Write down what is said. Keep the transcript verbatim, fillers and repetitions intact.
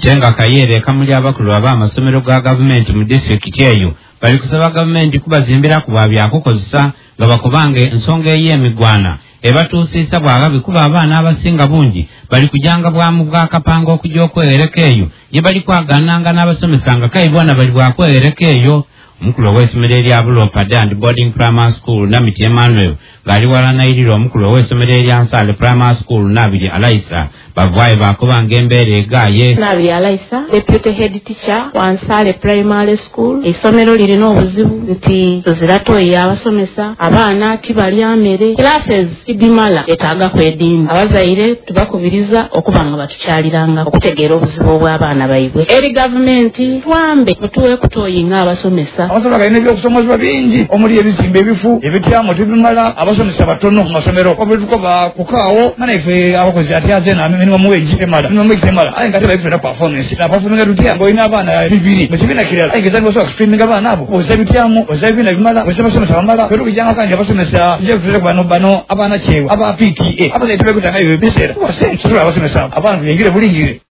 Atenga Kayere kamuli abakulu ab'amasomero ga gavumenti mu district eyo bali kusaba gavumenti kubazimbira ku babyakukozesa nga bakubange ensonga ey'emigwana ebatuusisa bw'ababi kuba abaana abasinga bungi bali kujanga bwamu bwa kapanga okujja okwegereka eyo ye bali kwagananga n'abasomesa nga kayibwana bali bwakwegereka eyo. Omukulu w'essomero erya Bulopa and Boarding Primary School Namiti Emmanuel gali walanayirira omukulu w'essomero erya Nsale Primary School Nabiri Alaisa bavaayo bakubanga embeera egaaye. Nabiri Alaisa Deputy Head Teacher wa Nsale Primary School. Essomero lirina obuzibu nti tuziratoyi abasomesa abaana tibalya mmere classes tidimala etaaga kwedinda. Abazaire tubakubiriza okuba nga batukyaliranga okutegeera obuzibu obw'abaana baibwe. Eri gavumenti twambe mutuwe kutoyinga abasomesa. Abasomesa balina ebyokusomesebwa bingi omuli ebizimbe ebifu ebityamu tebimala abasomesa batono mu masomero obituko bakukaawo mana ife abakozi ati azena minimum wage temala minimum wage temala ayi ngate bayifuna performance na performance tutya ngoina abana bibiri mu kibina kirala ayi ngezango so streaming abana abo oza bityamu oza bibina bimala oza basomesa bamala pero bijanga kandi abasomesa nje kutule bano bano abana chewe aba P T A abaza itebe kutanga ibe bisera wasense abasomesa abantu yengire bulingire.